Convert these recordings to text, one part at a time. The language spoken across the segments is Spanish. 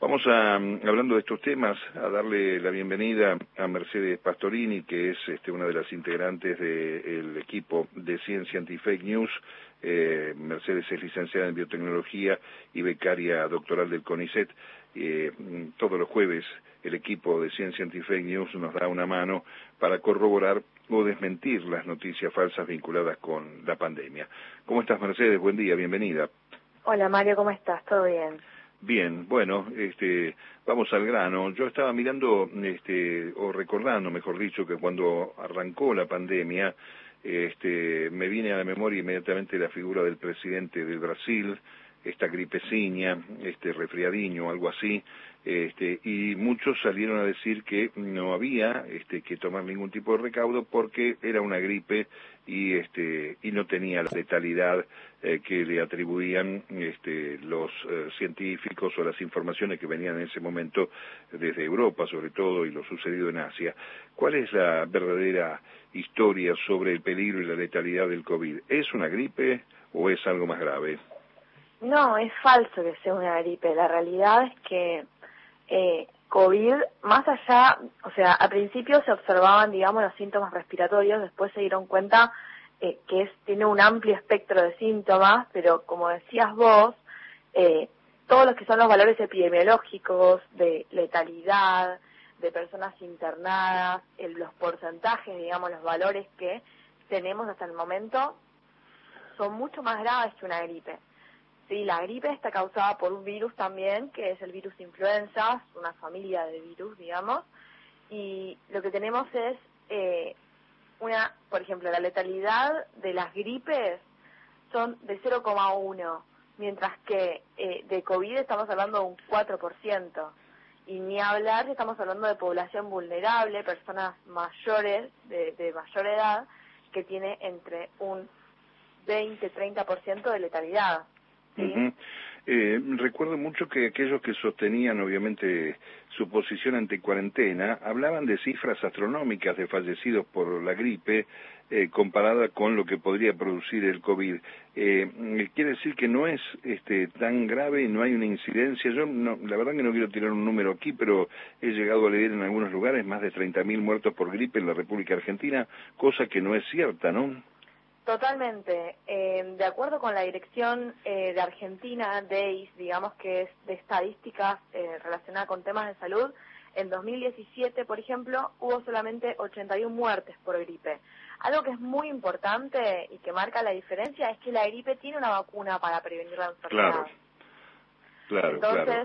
Vamos hablando de estos temas, a darle la bienvenida a Mercedes Pastorini, que es una de las integrantes del equipo de Ciencia Anti-Fake News. Mercedes es licenciada en Biotecnología y becaria doctoral del CONICET. Todos los jueves el equipo de Ciencia Anti-Fake News nos da una mano para corroborar o desmentir las noticias falsas vinculadas con la pandemia. ¿Cómo estás, Mercedes? Buen día, bienvenida. Hola, Mario, ¿cómo estás? ¿Todo bien? Bien, bueno, vamos al grano. Yo estaba mirando, o recordando, mejor dicho, que cuando arrancó la pandemia, me viene a la memoria inmediatamente la figura del presidente del Brasil, esta gripeciña, resfriadiño, algo así, y muchos salieron a decir que no había que tomar ningún tipo de recaudo porque era una gripe y no tenía la letalidad que le atribuían los científicos o las informaciones que venían en ese momento desde Europa, sobre todo, y lo sucedido en Asia. ¿Cuál es la verdadera historia sobre el peligro y la letalidad del COVID? ¿Es una gripe o es algo más grave? No, es falso que sea una gripe. La realidad es que COVID, más allá, o sea, al principio se observaban, digamos, los síntomas respiratorios, después se dieron cuenta que tiene un amplio espectro de síntomas, pero como decías vos, todos los que son los valores epidemiológicos de letalidad, de personas internadas, los porcentajes, digamos, los valores que tenemos hasta el momento, son mucho más graves que una gripe. Sí, la gripe está causada por un virus también, que es el virus influenza, una familia de virus, digamos, y lo que tenemos es por ejemplo, la letalidad de las gripes son de 0,1, mientras que de COVID estamos hablando de un 4%, y ni hablar que estamos hablando de población vulnerable, personas mayores, de mayor edad, que tiene entre un 20-30% de letalidad. ¿Sí? Uh-huh. Recuerdo mucho que aquellos que sostenían, obviamente, su posición ante cuarentena, hablaban de cifras astronómicas de fallecidos por la gripe comparada con lo que podría producir el COVID. Quiere decir que no es tan grave, no hay una incidencia. Yo la verdad que no quiero tirar un número aquí, pero he llegado a leer en algunos lugares más de 30.000 muertos por gripe en la República Argentina, cosa que no es cierta, ¿no? Totalmente. De acuerdo con la dirección de Argentina, DEIS, digamos que es de estadísticas relacionadas con temas de salud, en 2017, por ejemplo, hubo solamente 81 muertes por gripe. Algo que es muy importante y que marca la diferencia es que la gripe tiene una vacuna para prevenir la enfermedad. Claro. Entonces,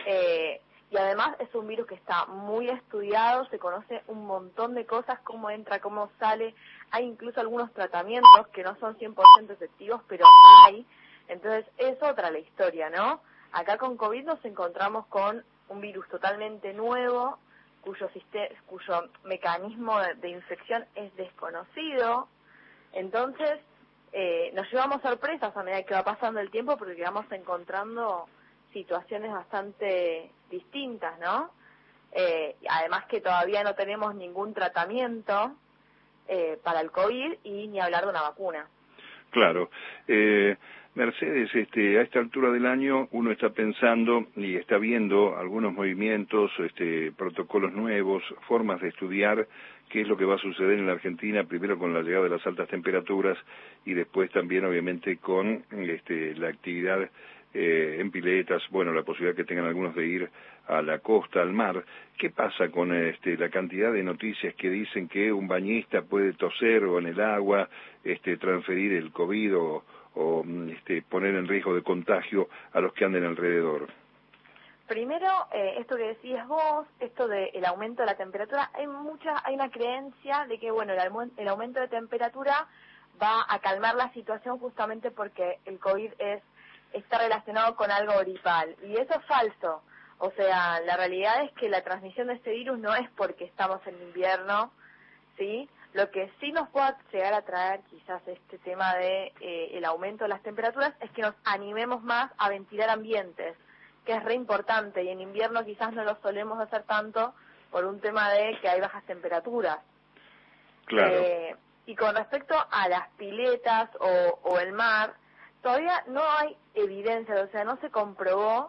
y además es un virus que está muy estudiado, se conoce un montón de cosas, cómo entra, cómo sale, hay incluso algunos tratamientos que no son 100% efectivos, pero hay, entonces es otra la historia, ¿no? Acá con COVID nos encontramos con un virus totalmente nuevo, cuyo mecanismo de infección es desconocido, entonces nos llevamos sorpresas a medida que va pasando el tiempo porque vamos encontrando situaciones bastante distintas, ¿no? Además que todavía no tenemos ningún tratamiento para el COVID y ni hablar de una vacuna. Claro. Mercedes, a esta altura del año uno está pensando y está viendo algunos movimientos, protocolos nuevos, formas de estudiar qué es lo que va a suceder en la Argentina, primero con la llegada de las altas temperaturas y después también obviamente con la actividad en piletas, bueno, la posibilidad que tengan algunos de ir a la costa, al mar. ¿Qué pasa con la cantidad de noticias que dicen que un bañista puede toser o en el agua transferir el COVID o poner en riesgo de contagio a los que anden alrededor? Primero, esto que decías vos, esto del aumento de la temperatura, hay una creencia de que, bueno, el aumento de temperatura va a calmar la situación justamente porque el COVID está relacionado con algo gripal, y eso es falso. O sea, la realidad es que la transmisión de este virus no es porque estamos en invierno, ¿sí? Lo que sí nos puede llegar a traer quizás este tema de el aumento de las temperaturas es que nos animemos más a ventilar ambientes, que es re importante, y en invierno quizás no lo solemos hacer tanto por un tema de que hay bajas temperaturas. Claro. Y con respecto a las piletas o el mar, todavía no hay evidencia, o sea, no se comprobó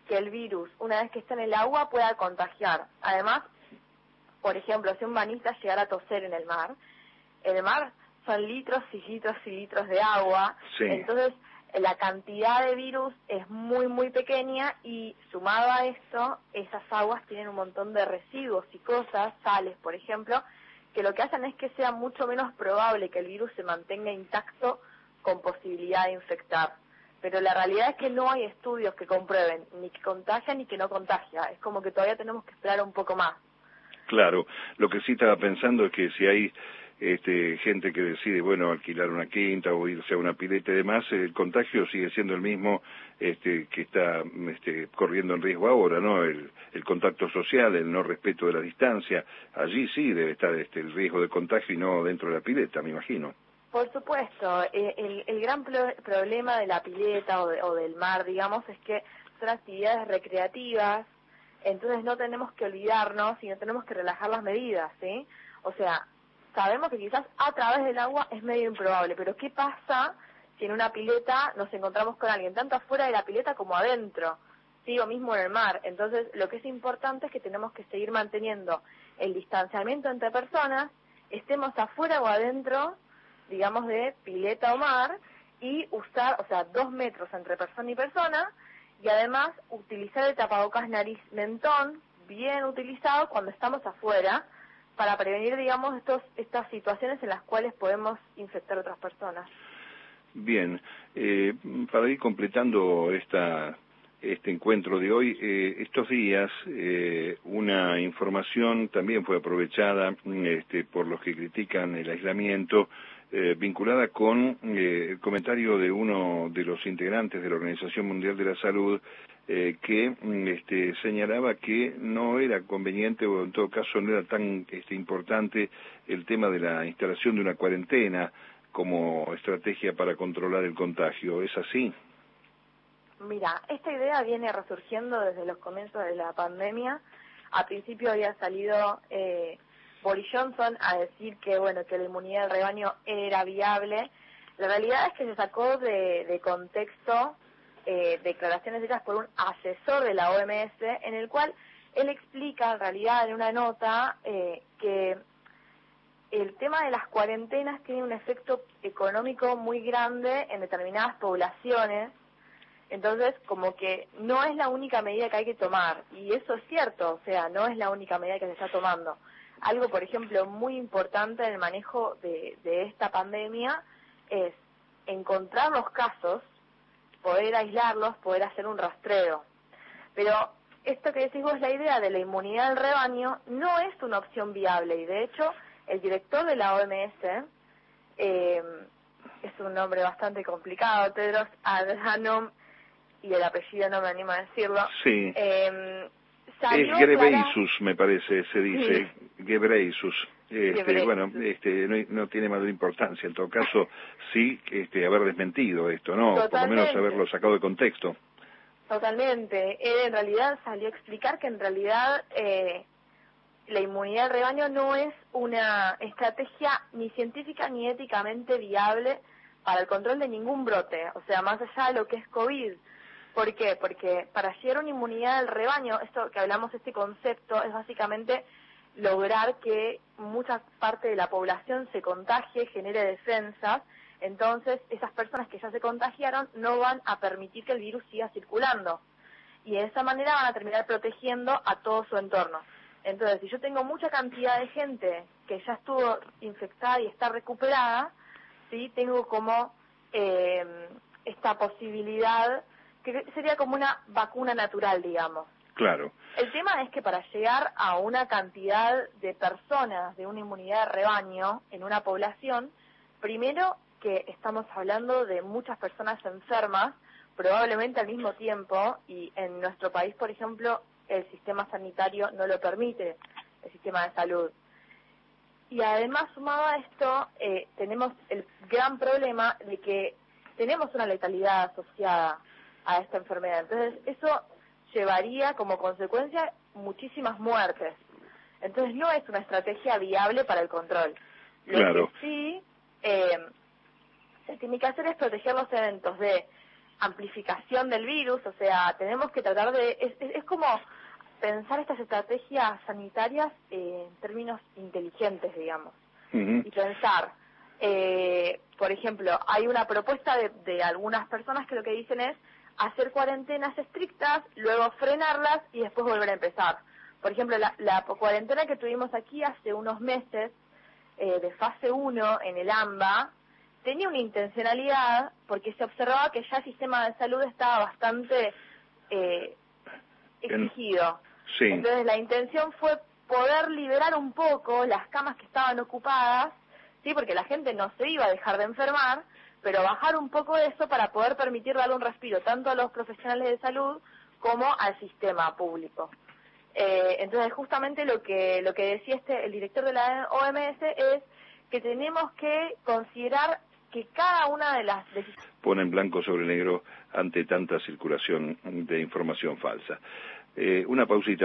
que el virus, una vez que está en el agua, pueda contagiar. Además, por ejemplo, si un banista llegara a toser en el mar son litros y litros y litros de agua, sí. Entonces la cantidad de virus es muy, muy pequeña y sumado a esto, esas aguas tienen un montón de residuos y cosas, sales, por ejemplo, que lo que hacen es que sea mucho menos probable que el virus se mantenga intacto con posibilidad de infectar. Pero la realidad es que no hay estudios que comprueben ni que contagia ni que no contagia. Es como que todavía tenemos que esperar un poco más. Claro, lo que sí estaba pensando es que si hay gente que decide, bueno, alquilar una quinta o irse a una pileta y demás, el contagio sigue siendo el mismo que está corriendo en riesgo ahora, ¿no? El contacto social, el no respeto de la distancia, allí sí debe estar el riesgo de contagio y no dentro de la pileta, me imagino. Por supuesto, el gran problema de la pileta o del mar, digamos, es que son actividades recreativas, entonces no tenemos que olvidarnos y no tenemos que relajar las medidas, ¿sí? O sea, sabemos que quizás a través del agua es medio improbable, pero ¿qué pasa si en una pileta nos encontramos con alguien, tanto afuera de la pileta como adentro, ¿sí? O mismo en el mar? Entonces, lo que es importante es que tenemos que seguir manteniendo el distanciamiento entre personas, estemos afuera o adentro, digamos, de pileta o mar, y usar, 2 metros entre persona y persona, y además utilizar el tapabocas nariz-mentón, bien utilizado cuando estamos afuera, para prevenir, digamos, estas situaciones en las cuales podemos infectar a otras personas. Bien, para ir completando este encuentro de hoy, estos días una información también fue aprovechada por los que critican el aislamiento, vinculada con el comentario de uno de los integrantes de la Organización Mundial de la Salud, que señalaba que no era conveniente, o en todo caso no era tan importante el tema de la instalación de una cuarentena como estrategia para controlar el contagio. ¿Es así? Mira, esta idea viene resurgiendo desde los comienzos de la pandemia. A principio había salido Boris Johnson a decir que la inmunidad del rebaño era viable. La realidad es que se sacó de contexto declaraciones hechas por un asesor de la OMS, en el cual él explica en realidad en una nota que el tema de las cuarentenas tiene un efecto económico muy grande en determinadas poblaciones. Entonces, como que no es la única medida que hay que tomar, y eso es cierto, o sea, no es la única medida que se está tomando. Algo, por ejemplo, muy importante en el manejo de esta pandemia es encontrar los casos, poder aislarlos, poder hacer un rastreo. Pero esto que decís vos, la idea de la inmunidad del rebaño, no es una opción viable, y de hecho, el director de la OMS, es un nombre bastante complicado, Tedros Adhanom, y el apellido no me animo a decirlo. Sí. Salió es Ghebreyesus, me parece, se dice. Sí. Ghebreyesus. Bueno, no tiene mayor importancia. En todo caso, sí, haber desmentido esto, ¿no? Totalmente. Por lo menos haberlo sacado de contexto. Totalmente. Él en realidad salió a explicar que en realidad la inmunidad del rebaño no es una estrategia ni científica ni éticamente viable para el control de ningún brote, o sea, más allá de lo que es COVID. ¿Por qué? Porque para llegar a una inmunidad del rebaño, esto que hablamos, este concepto, es básicamente lograr que mucha parte de la población se contagie, genere defensas, entonces esas personas que ya se contagiaron no van a permitir que el virus siga circulando, y de esa manera van a terminar protegiendo a todo su entorno. Entonces, si yo tengo mucha cantidad de gente que ya estuvo infectada y está recuperada, ¿sí? Tengo como esta posibilidad, que sería como una vacuna natural, digamos. Claro. El tema es que para llegar a una cantidad de personas de una inmunidad de rebaño en una población, primero que estamos hablando de muchas personas enfermas, probablemente al mismo tiempo, y en nuestro país, por ejemplo, el sistema sanitario no lo permite, el sistema de salud. Y además, sumado a esto, tenemos el gran problema de que tenemos una letalidad asociada a esta enfermedad. Entonces, eso llevaría como consecuencia muchísimas muertes. Entonces, no es una estrategia viable para el control. Claro. Lo que sí se tiene que hacer es proteger los eventos de amplificación del virus, o sea, tenemos que tratar de... Es como pensar estas estrategias sanitarias en términos inteligentes, digamos, y pensar, por ejemplo, hay una propuesta de algunas personas que lo que dicen es hacer cuarentenas estrictas, luego frenarlas y después volver a empezar. Por ejemplo, la cuarentena que tuvimos aquí hace unos meses, de fase 1 en el AMBA, tenía una intencionalidad porque se observaba que ya el sistema de salud estaba bastante exigido. Sí. Entonces la intención fue poder liberar un poco las camas que estaban ocupadas, sí, porque la gente no se iba a dejar de enfermar, pero bajar un poco de eso para poder permitir darle un respiro tanto a los profesionales de salud como al sistema público. Entonces justamente lo que decía el director de la OMS es que tenemos que considerar que cada una de las decisiones pone en blanco sobre negro ante tanta circulación de información falsa. Una pausita.